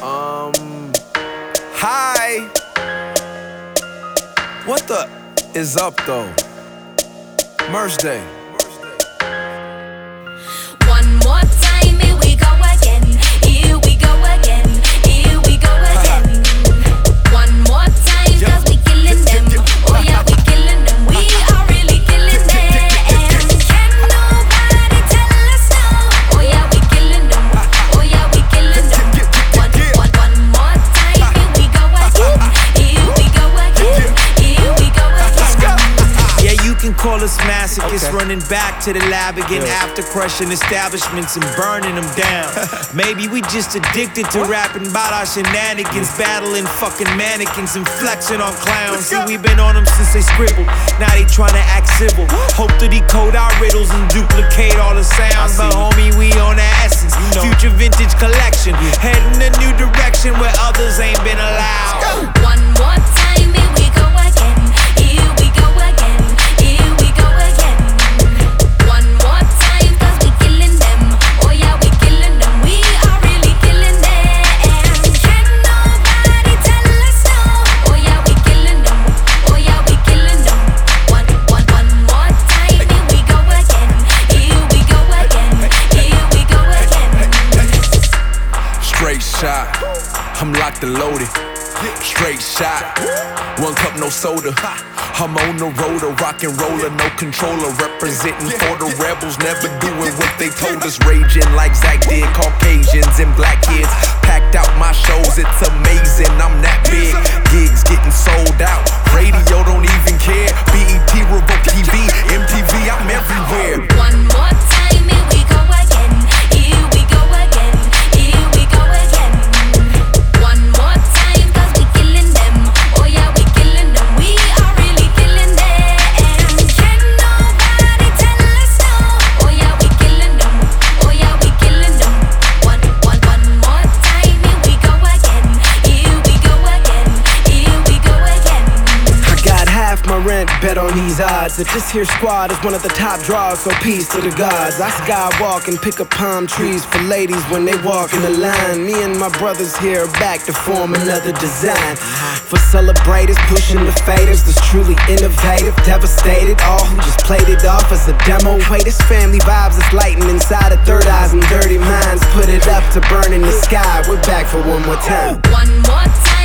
Hi. What the is up though? Merge Day. One more time, here we go again. Here we go again. Here we go again. One more time, cause we killing them. Oh yeah, we killing them. We are really killing them. Can nobody tell us no? Oh yeah, we killing them. Oh yeah, we killing them. One more time, here we go again. Here we go again. Here we go again. Yeah, you can call us masochists, running back to the lab again after crushing establishments and burning them down. Maybe we just addicted to rapping about our shenanigans, battling fucking mannequins and flexing on clowns. See, we been on them since they scribbled, now they tryna act civil. Hope to decode our riddles and duplicate all the sounds. But homie, we on the essence, future vintage collection, heading a new direction where others ain't been allowed. One more time, here we go again. Here we go again. Here we go again. One more time, cause we killing them. Oh yeah, we killing them. We are really killing them. Can nobody tell us no? Oh yeah, we killing them. Oh yeah, we killing them. One more time, here we go again. Here we go again. Here we go again. Straight shot. I'm locked and loaded. Straight shot. One cup, no soda. I'm on the road, a rock and roller, no controller. Representing for the rebels, never doing what they told us. Raging like Zach did, Caucasians and black kids. Packed out my shows, it's amazing, I'm that big. Gigs getting sold out, radio don't even care. BET, Revoke TV, MTV, I'm everywhere. One more time, here we go again. Here we go again. Here we go again. One more time, cause we killing them. Oh yeah, we killing them. We are really killing them. Can nobody tell us no? Oh yeah, we killing them. Oh yeah, we killing them. One more time, here we go again. Here we go again. Here we go again. I got half my rent bet on these odds that this here squad is one of the top draws, so peace to the gods. I skywalk and pick up palm trees for ladies when they walk in the line. Me and my brothers here are back to form another design. For celebrators, pushing the faders that's truly innovative, devastated. All who just played it off as a demo. Wait, this family vibes is lighting inside of third eyes and dirty minds. Put it up to burn in the sky. We're back for one more time. One more time.